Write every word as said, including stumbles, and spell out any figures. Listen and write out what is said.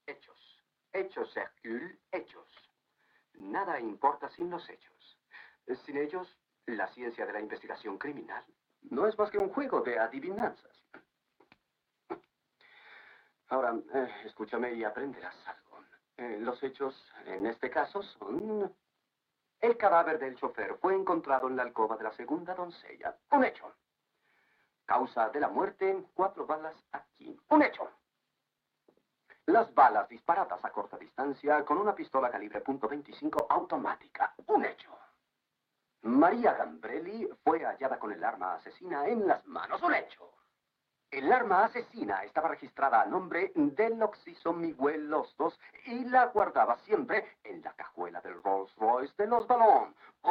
Hechos. Hechos, Hercule, hechos. Nada importa sin los hechos. Sin ellos, la ciencia de la investigación criminal no es más que un juego de adivinanzas. Ahora, eh, escúchame y aprenderás algo. Eh, los hechos, en este caso, son... El cadáver del chofer fue encontrado en la alcoba de la segunda doncella. Un hecho. Causa de la muerte, cuatro balas aquí. Un hecho. Las balas disparadas a corta distancia con una pistola calibre punto veinticinco automática. Un hecho. María Gambrelli fue hallada con el arma asesina en las manos. Un hecho. El arma asesina estaba registrada a nombre del occiso Miguel Los Dos y la guardaba siempre en la cajuela del Rolls Royce de los Ballón.